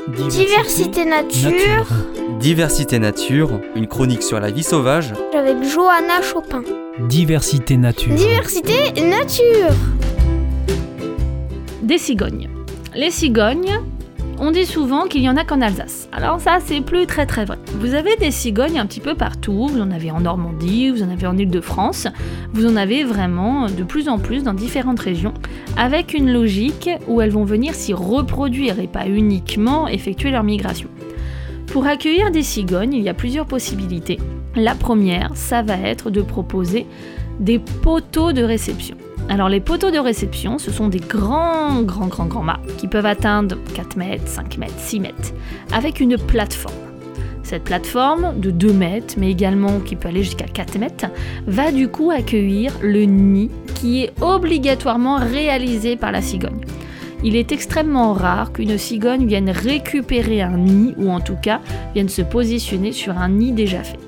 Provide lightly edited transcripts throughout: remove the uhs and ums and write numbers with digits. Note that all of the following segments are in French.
Diversité Nature. Diversité Nature, une chronique sur la vie sauvage. Avec Johanna Chopin. Diversité Nature. Diversité Nature. Des cigognes. Les cigognes, on dit souvent qu'il y en a qu'en Alsace. Alors ça, c'est plus très vrai. Vous avez des cigognes un petit peu partout. Vous en avez en Normandie, vous en avez en Île-de-France. Vous en avez vraiment de plus en plus dans différentes régions, avec une logique où elles vont venir s'y reproduire et pas uniquement effectuer leur migration. Pour accueillir des cigognes, il y a plusieurs possibilités. La première, ça va être de proposer des poteaux de réception. Alors les poteaux de réception, ce sont des grands mâts qui peuvent atteindre 4 mètres, 5 mètres, 6 mètres, avec une plateforme. Cette plateforme de 2 mètres, mais également qui peut aller jusqu'à 4 mètres, va du coup accueillir le nid qui est obligatoirement réalisé par la cigogne. Il est extrêmement rare qu'une cigogne vienne récupérer un nid, ou en tout cas vienne se positionner sur un nid déjà fait.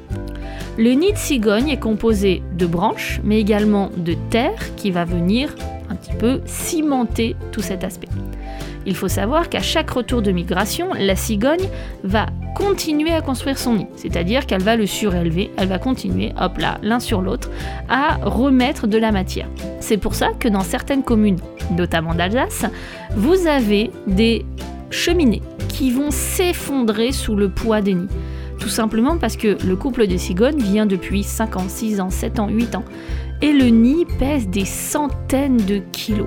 Le nid de cigogne est composé de branches, mais également de terre qui va venir un petit peu cimenter tout cet aspect. Il faut savoir qu'à chaque retour de migration, la cigogne va continuer à construire son nid, c'est-à-dire qu'elle va le surélever, elle va continuer, hop là, l'un sur l'autre, à remettre de la matière. C'est pour ça que dans certaines communes, notamment d'Alsace, vous avez des cheminées qui vont s'effondrer sous le poids des nids. Tout simplement parce que le couple de cigognes vient depuis 5 ans, 6 ans, 7 ans, 8 ans. Et le nid pèse des centaines de kilos.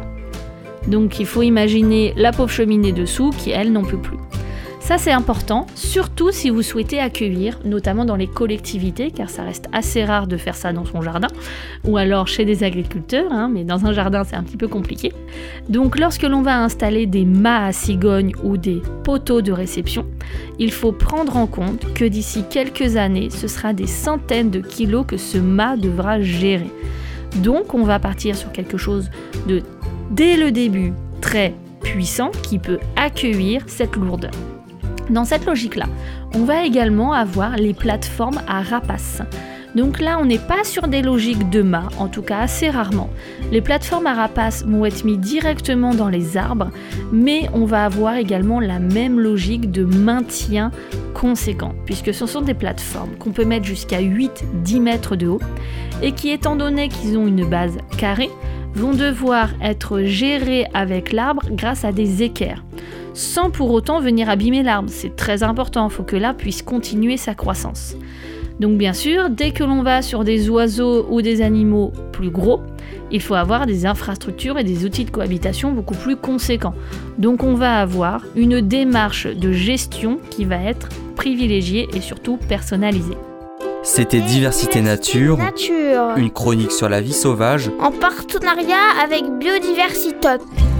Donc il faut imaginer la pauvre cheminée dessous qui, elle, n'en peut plus. Ça, c'est important, surtout si vous souhaitez accueillir, notamment dans les collectivités, car ça reste assez rare de faire ça dans son jardin, ou alors chez des agriculteurs, mais dans un jardin, c'est un petit peu compliqué. Donc, lorsque l'on va installer des mâts à cigognes ou des poteaux de réception, il faut prendre en compte que d'ici quelques années, ce sera des centaines de kilos que ce mât devra gérer. Donc, on va partir sur quelque chose de, dès le début, très puissant, qui peut accueillir cette lourdeur. Dans cette logique-là, on va également avoir les plateformes à rapaces. Donc là, on n'est pas sur des logiques de mâts, en tout cas assez rarement. Les plateformes à rapaces vont être mises directement dans les arbres, mais on va avoir également la même logique de maintien conséquent, puisque ce sont des plateformes qu'on peut mettre jusqu'à 8-10 mètres de haut, et qui, étant donné qu'ils ont une base carrée, vont devoir être gérées avec l'arbre grâce à des équerres, sans pour autant venir abîmer l'arbre. C'est très important, il faut que l'arbre puisse continuer sa croissance. Donc bien sûr, dès que l'on va sur des oiseaux ou des animaux plus gros, il faut avoir des infrastructures et des outils de cohabitation beaucoup plus conséquents. Donc on va avoir une démarche de gestion qui va être privilégiée et surtout personnalisée. C'était Diversité Nature, Nature, une chronique sur la vie sauvage, en partenariat avec Biodiversitop.